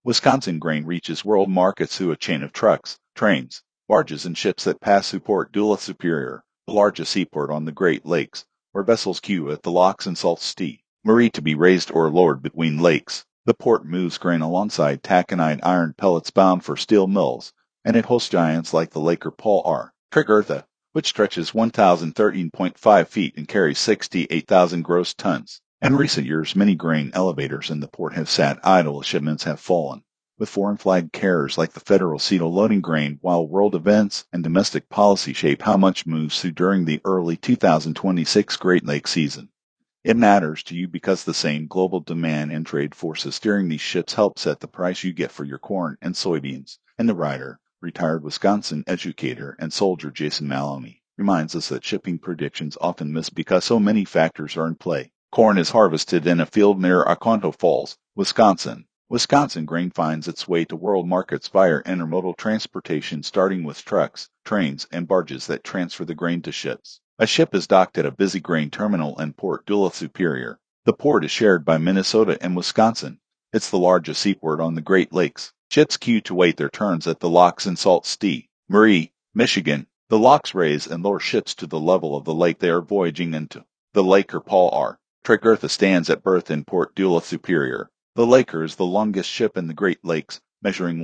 Wisconsin grain reaches world markets through a chain of trucks, trains, barges, and ships that pass through Port Duluth Superior, the largest seaport on the Great Lakes, where vessels queue at the locks in Sault Ste. Marie to be raised or lowered between lakes. The port moves grain alongside taconite iron pellets bound for steel mills, and it hosts giants like the Laker Paul R. Tregurtha, which stretches 1,013.5 feet and carries 68,000 gross tons. In recent years, many grain elevators in the port have sat idle as shipments have fallen, with foreign flag carriers like the Federal Cedo loading grain, while world events and domestic policy shape how much moves through during the early 2026 Great Lakes season. It matters to you because the same global demand and trade forces steering these ships help set the price you get for your corn and soybeans. And the writer, retired Wisconsin educator and soldier Jason Maloney, reminds us that shipping predictions often miss because so many factors are in play. Corn is harvested in a field near Oconto Falls, Wisconsin. Wisconsin grain finds its way to world markets via intermodal transportation, starting with trucks, trains, and barges that transfer the grain to ships. A ship is docked at a busy grain terminal in Port Duluth Superior. The port is shared by Minnesota and Wisconsin. It's the largest seaport on the Great Lakes. Ships queue to wait their turns at the locks in Sault Ste. Marie, Michigan. The locks raise and lower ships to the level of the lake they are voyaging into. The Laker Paul R. Tregurtha stands at berth in Port Duluth Superior. The Laker is the longest ship in the Great Lakes, measuring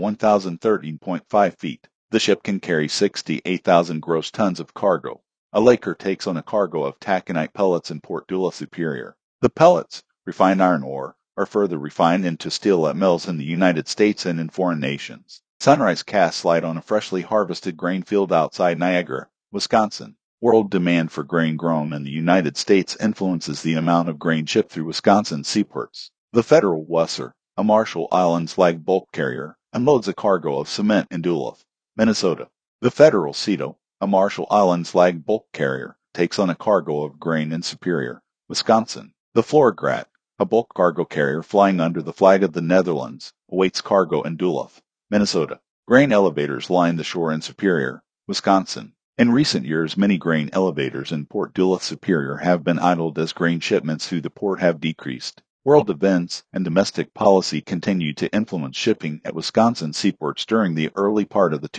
1,013.5 feet. The ship can carry 68,000 gross tons of cargo. A Laker takes on a cargo of taconite pellets in Port Duluth Superior. The pellets, refined iron ore, are further refined into steel at mills in the United States and in foreign nations. Sunrise casts light on a freshly harvested grain field outside Niagara, Wisconsin. World demand for grain grown in the United States influences the amount of grain shipped through Wisconsin seaports. The Federal Wesser, a Marshall Islands flag bulk carrier, unloads a cargo of cement in Duluth, Minnesota. The Federal Cedo, a Marshall Islands flag bulk carrier, takes on a cargo of grain in Superior, Wisconsin. The Florigrat, a bulk cargo carrier flying under the flag of the Netherlands, awaits cargo in Duluth, Minnesota. Grain elevators line the shore in Superior, Wisconsin. In recent years, many grain elevators in Port Duluth Superior have been idled as grain shipments through the port have decreased. World events and domestic policy continue to influence shipping at Wisconsin seaports during the early part of the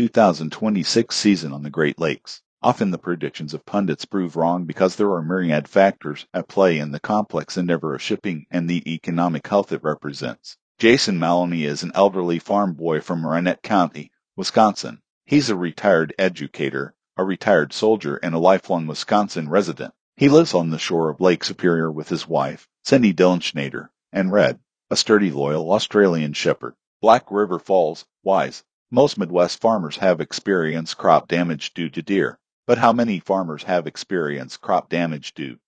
2026 season on the Great Lakes. Often the predictions of pundits prove wrong because there are myriad factors at play in the complex endeavor of shipping and the economic health it represents. Jason Maloney is an elderly farm boy from Marinette County, Wisconsin. He's a retired educator, a retired soldier, and a lifelong Wisconsin resident. He lives on the shore of Lake Superior with his wife, Cindy Dillenschnader, and Red, a sturdy, loyal Australian shepherd. Black River Falls, Wise. Most Midwest farmers have experienced crop damage due to deer, but how many farmers have experienced crop damage due